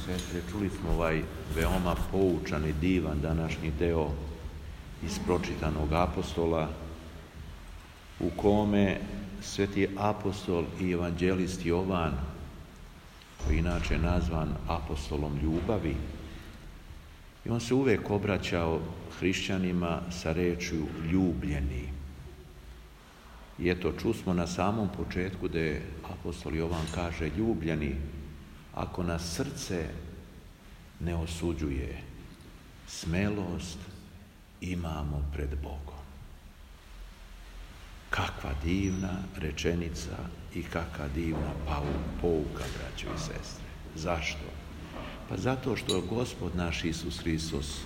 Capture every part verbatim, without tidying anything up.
sestre, čuli smo ovaj veoma poučan i divan današnji deo iz pročitanog apostola, u kome sveti apostol i evanđelist Jovan, koji je inače nazvan apostolom ljubavi, i on se uvijek obraćao hrišćanima sa rečju ljubljeni. I eto, čusmo na samom početku da je apostol Jovan kaže ljubljeni, ako nas srce ne osuđuje, smelost imamo pred Bogom. Kakva divna rečenica i kakva divna pouka, braćo i sestre. Zašto? Pa zato što Gospod naš Isus Hristos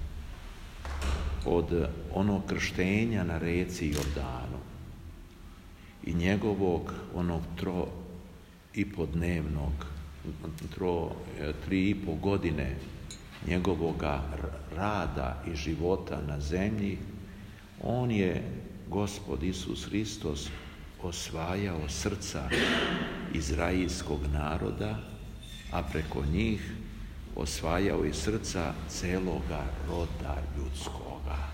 od onog krštenja na reci Jordanu i njegovog onog tro i po dnevnog, tro, tri i po godine njegovoga rada i života na zemlji, on je, Gospod Isus Hristos, osvajao srca izraelskog naroda, a preko njih osvajao i srca celoga roda ljudskoga.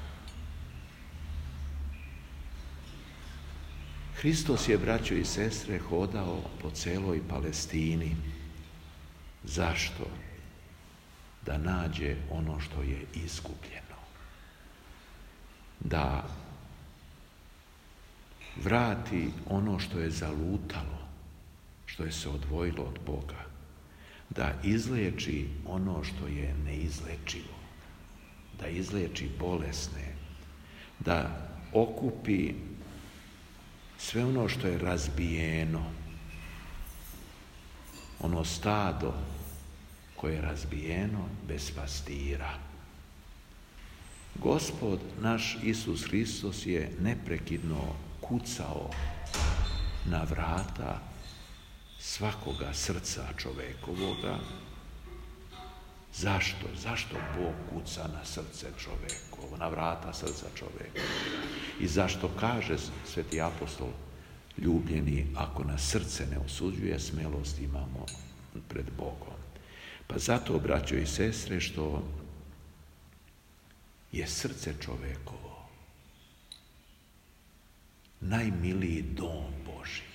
Hristos je, braćo i sestre, hodao po celoj Palestini. Zašto? Da nađe ono što je izgubljeno. Da vrati ono što je zalutalo, što je se odvojilo od Boga. Da izleči ono što je neizlečivo. Da izleči bolesne. Da okupi sve ono što je razbijeno. Ono stado koje je razbijeno bez pastira. Gospod naš Isus Hristos je neprekidno kucao na vrata svakoga srca čovekovoga. Zašto? Zašto Bog kuca na srce čovekovo, na vrata srca čovekovoga? I zašto kaže sveti apostol ljubljeni, ako nas srce ne osuđuje, smelost imamo pred Bogom? Pa zato, braćo i sestre, što je srce čovekovo najmiliji dom Božji.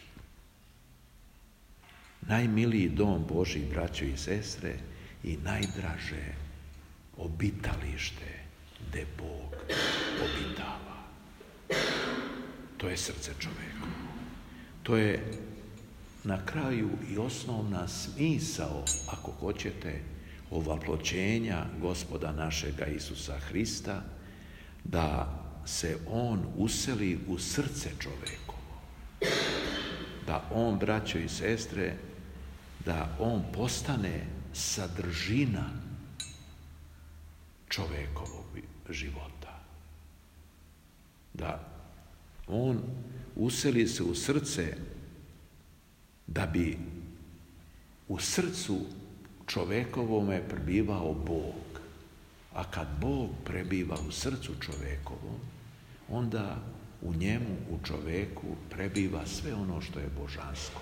Najmiliji dom Božji, braćo i sestre, i najdraže obitalište gde Bog obitava. To je srce čovekovo. To je na kraju i osnovna smisao, ako hoćete, ovaploćenja Gospoda našega Isusa Hrista, da se On useli u srce čovekovo. Da On, braćo i sestre, da On postane sadržina čovekovog života. Da On useli se u srce da bi u srcu čovekovome prebivao Bog. A kad Bog prebiva u srcu čovekovom, onda u njemu, u čoveku, prebiva sve ono što je božansko.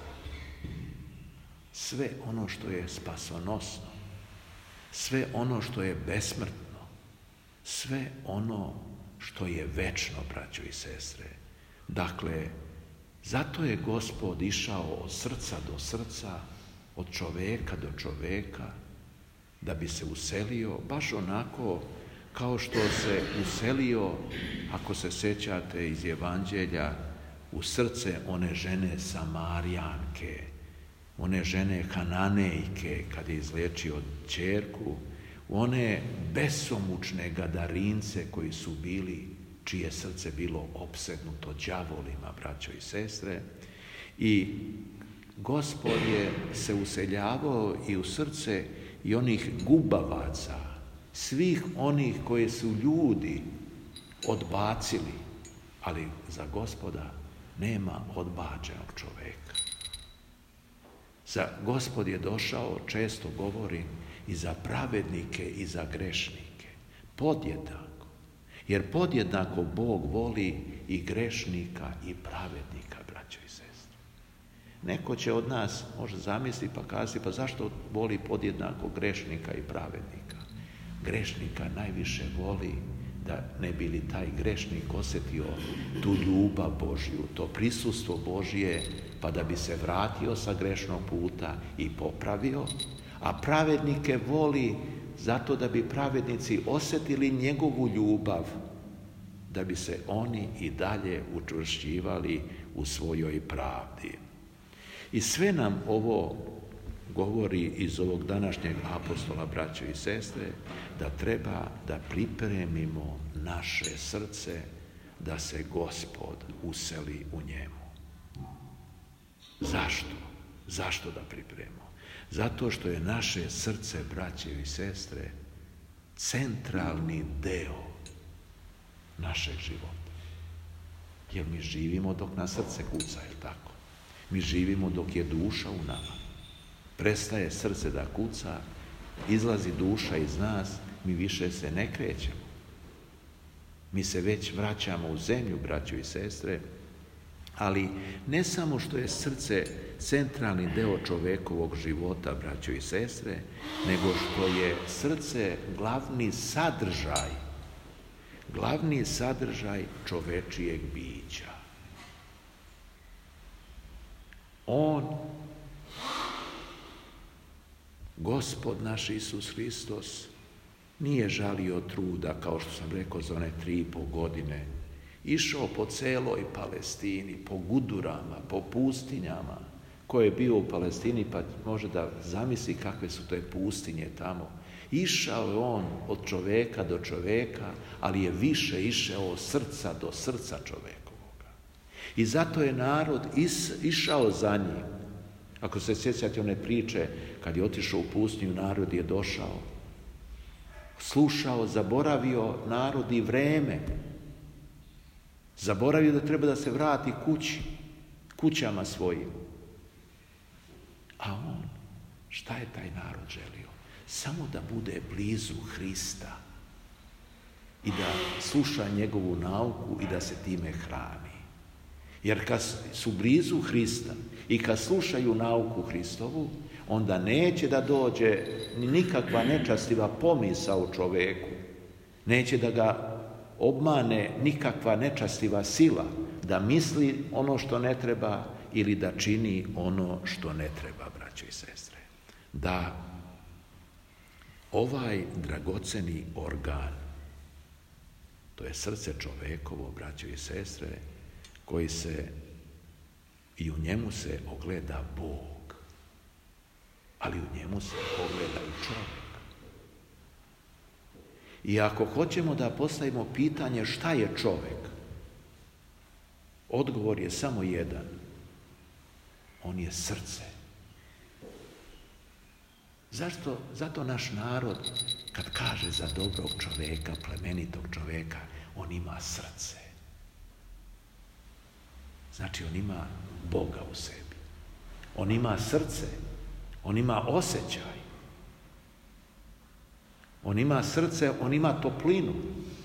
Sve ono što je spasonosno. Sve ono što je besmrtno. Sve ono što je večno, braćo i sestre. Dakle, zato je Gospod išao od srca do srca, od čoveka do čoveka, da bi se uselio baš onako kao što se uselio, ako se sjećate iz Evanđelja, u srce one žene Samarijanke, one žene Hananejke, kad je izliječio ćerku, one besomučne gadarince koji su bili, čije srce bilo opsednuto đavolima, braćo i sestre. I Gospod je se useljavao i u srce i onih gubavaca, svih onih koje su ljudi odbacili, ali za Gospoda nema odbačenog čoveka. Za Gospod je došao, često govorim, i za pravednike i za grešnike. Podjednako. Jer podjednako Bog voli i grešnika i pravednika, braćo i sestre. Neko će od nas može zamisliti pa kazati, pa zašto voli podjednako grešnika i pravednika? Grešnika najviše voli da ne bi li taj grešnik osjetio tu ljubav Božju, to prisustvo Božje, pa da bi se vratio sa grešnog puta i popravio, a pravednike voli zato da bi pravednici osjetili njegovu ljubav, da bi se oni i dalje učvršćivali u svojoj pravdi. I sve nam ovo govori iz ovog današnjeg apostola, braćo i sestre, da treba da pripremimo naše srce da se Gospod useli u njemu. Zašto? Zašto da pripremimo? Zato što je naše srce, braće i sestre, centralni deo našeg života. Jer mi živimo dok na srce kuca, je tako? Mi živimo dok je duša u nama. Prestaje srce da kuca, izlazi duša iz nas, mi više se ne krećemo. Mi se već vraćamo u zemlju, braćo i sestre, ali ne samo što je srce centralni deo čovekovog života, braćo i sestre, nego što je srce glavni sadržaj, glavni sadržaj čovečijeg bića. On, Gospod naš Isus Hristos, nije žalio truda, kao što sam rekao, za one tri i pol godine. Išao po celoj Palestini, po gudurama, po pustinjama. Ko je bio u Palestini, pa može da zamisli kakve su te pustinje tamo. Išao je on od čoveka do čoveka, ali je više išao od srca do srca čovekovoga. I zato je narod is, išao za njim. Ako se sjećate one priče, kad je otišao u pustinju, narod je došao. Slušao, zaboravio narod i vreme. Zaboravio da treba da se vrati kući, kućama svojim. A on, šta je taj narod želio? Samo da bude blizu Hrista i da sluša njegovu nauku i da se time hrani. Jer kad su blizu Hrista i kad slušaju nauku Hristovu, onda neće da dođe nikakva nečastiva pomisao u čoveku. Neće da ga obmane nikakva nečastiva sila, da misli ono što ne treba ili da čini ono što ne treba, braćo i sestre. Da ovaj dragoceni organ, to je srce čovekovo, braćo i sestre, koji se, i u njemu se ogleda Bog, ali u njemu se ogleda i čovjek. I ako hoćemo da postavimo pitanje šta je čovjek, odgovor je samo jedan. On je srce. Zašto? Zato naš narod, kad kaže za dobrog čovjeka, plemenitog čovjeka, on ima srce. Znači, on ima Boga u sebi. On ima srce. On ima osjećaj. On ima srce, on ima toplinu.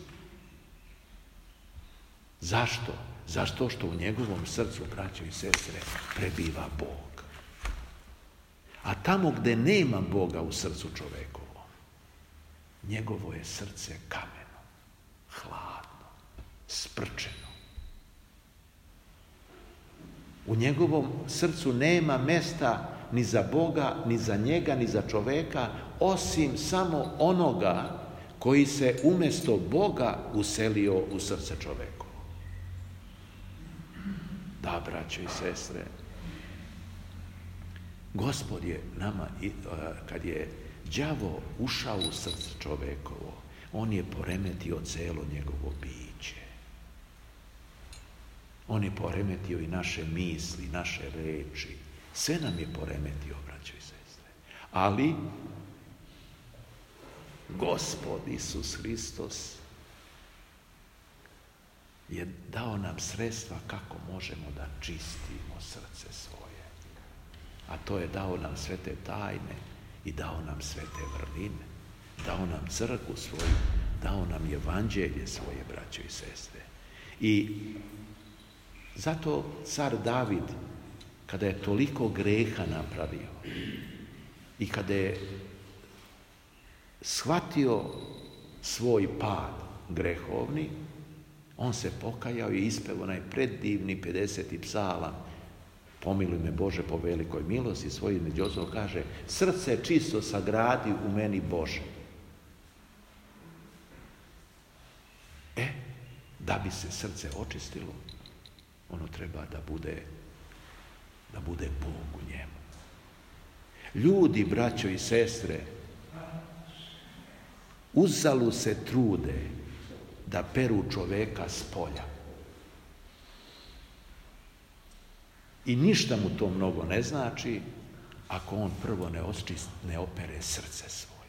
Zašto? Zašto što u njegovom srcu, braćo i sestre, prebiva Bog. A tamo gdje nema Boga u srcu čovekovom, njegovo je srce kameno, hladno, sprčeno. U njegovom srcu nema mesta ni za Boga, ni za njega, ni za čoveka, osim samo onoga koji se umjesto Boga uselio u srce čovekovo. Da, braćo i sestre, Gospod je nama, kad je đavo ušao u srce čovekovo, on je poremetio celo njegovo biće. On je poremetio i naše misli, naše reči. Sve nam je poremetio, braćo i sestre. Ali Gospod Isus Hristos je dao nam sredstva kako možemo da čistimo srce svoje. A to je dao nam sve te tajne i dao nam sve te vrline. Dao nam crkvu svoju, dao nam evanđelje svoje, braćo i sestre. I zato car David kada je toliko greha napravio i kada je shvatio svoj pad grehovni, on se pokajao i ispeo onaj predivni pedeseti psalam. Pomiluj me Bože po velikoj milosti svojim, među ostalog kaže, srce čisto sagradi u meni Bože. E, da bi se srce očistilo, ono treba da bude, da bude Bog u njemu. Ljudi, braćo i sestre, uzalud se trude da peru čoveka s polja. I ništa mu to mnogo ne znači ako on prvo ne očist, ne opere srce svoje.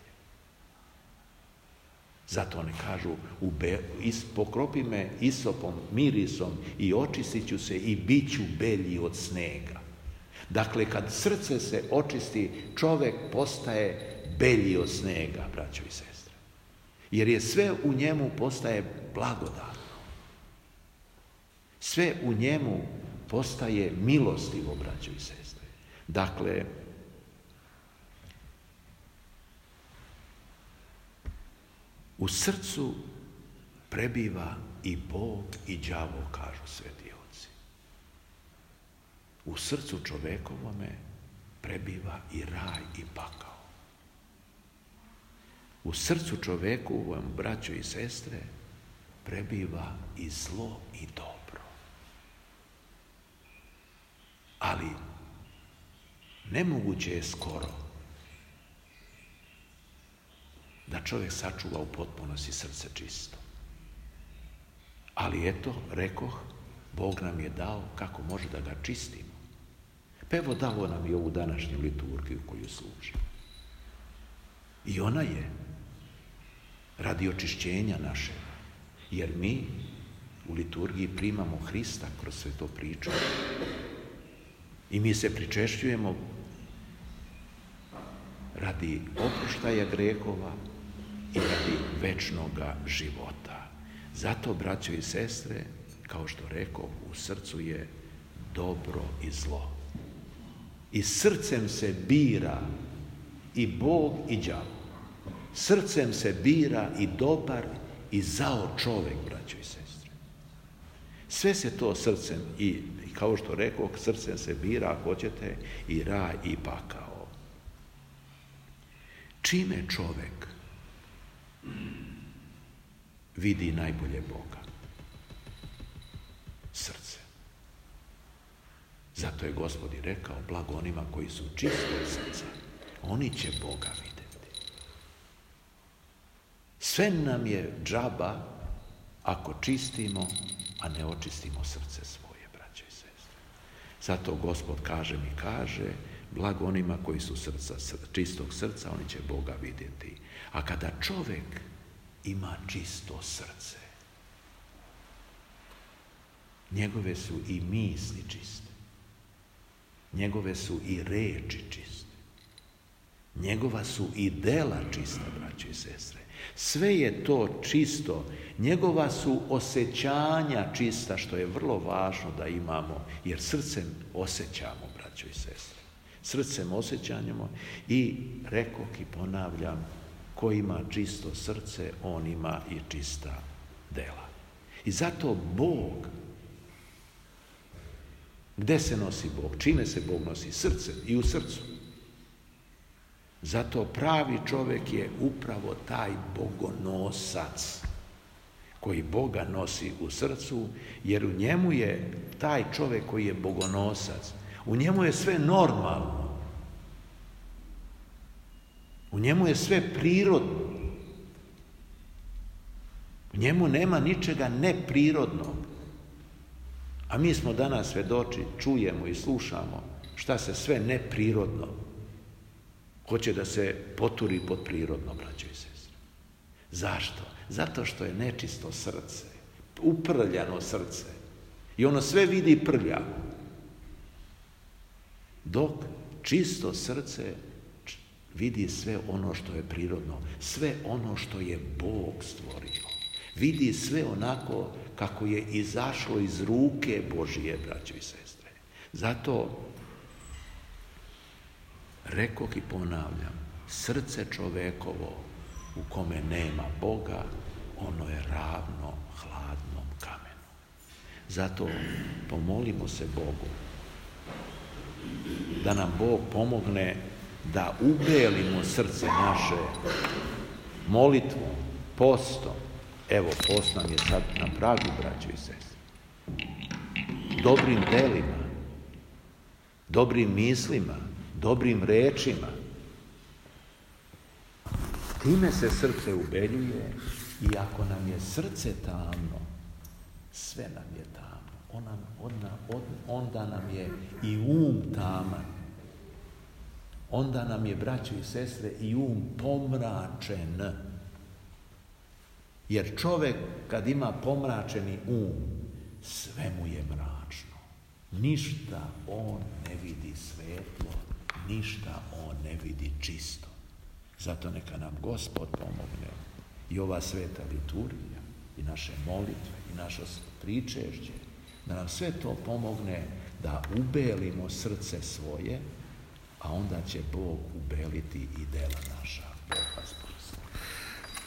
Zato oni kažu, ube, is, pokropi me isopom, mirisom i očistit ću se i bit ću belji od snega. Dakle, kad srce se očisti, čovjek postaje belji od snega, braćo i sestre. Jer je sve u njemu postaje blagodatno. Sve u njemu postaje milostivo, braćo i sestre. Dakle, u srcu prebiva i Bog i đavo, kažu sveti oci. U srcu čovekovome prebiva i raj i pakao. U srcu čovekovom, braćo i sestre, prebiva i zlo i dobro. Ali nemoguće je skoro da čovjek sačuva u potpunosti srce čisto. Ali eto, rekoh, Bog nam je dao kako može da ga čistimo. Pa evo dao nam i ovu današnju liturgiju koju služi. I ona je radi očišćenja našega. Jer mi u liturgiji primamo Hrista kroz sve to pričanje. I mi se pričešćujemo radi oproštaja grehova i radi večnoga života. Zato, braćo i sestre, kao što rekao, u srcu je dobro i zlo. I srcem se bira i Bog i đavo. Srcem se bira i dobar i zao čovjek, braćo i sestre. Sve se to srcem i, i kao što rekao, srcem se bira, ako hoćete, i raj i pakao. Čime čovjek vidi najbolje Boga? Srce. Zato je Gospod i rekao, blago onima koji su čistog srca, oni će Boga vidjeti. Sve nam je džaba ako čistimo, a ne očistimo srce svoje, braćo i sestre. Zato Gospod kaže mi kaže, blago onima koji su srca, čistog srca, oni će Boga vidjeti. A kada čovjek ima čisto srce, njegove su i misli čiste, njegove su i reči čiste, njegova su i dela čista, braćo i sestre. Sve je to čisto, njegova su osjećanja čista, što je vrlo važno da imamo, jer srcem osjećamo, braćo i sestre. Srcem osjećamo i rekoh i ponavljam, ko ima čisto srce, on ima i čista dela. I zato Bog, gde se nosi Bog? Čime se Bog nosi? Srcem i u srcu. Zato pravi čovjek je upravo taj bogonosac koji Boga nosi u srcu, jer u njemu je taj čovjek koji je bogonosac, u njemu je sve normalno. U njemu je sve prirodno. U njemu nema ničega neprirodnog. A mi smo danas svedoči, čujemo i slušamo šta se sve neprirodno hoće da se poturi pod prirodno, braćo i sestre. Zašto? Zato što je nečisto srce, uprljano srce. I ono sve vidi prljavo. Dok čisto srce vidi sve ono što je prirodno, sve ono što je Bog stvorio. Vidi sve onako kako je izašlo iz ruke Božije, braćo i sestre. Zato Rekoh i ponavljam, srce čovekovo u kome nema Boga, ono je ravno hladnom kamenu. Zato pomolimo se Bogu da nam Bog pomogne da ubelimo srce naše molitvom, postom. Evo, post nam je sad na pragu, braćo i sestre. Dobrim delima, dobrim mislima, dobrim rečima. Time se srce ubeljuje i ako nam je srce tamno, sve nam je tamno. Ona, onda, onda nam je i um taman. Onda nam je, braćo i sestre, i um pomračen. Jer čovjek kad ima pomračeni um, sve mu je mračno. Ništa on ne vidi svetlo, ništa on ne vidi čisto. Zato neka nam Gospod pomogne i ova sveta liturgija, i naše molitve, i naše pričešće, da nam sve to pomogne da ubelimo srce svoje, a onda će Bog ubeliti i dela naša. Bog vas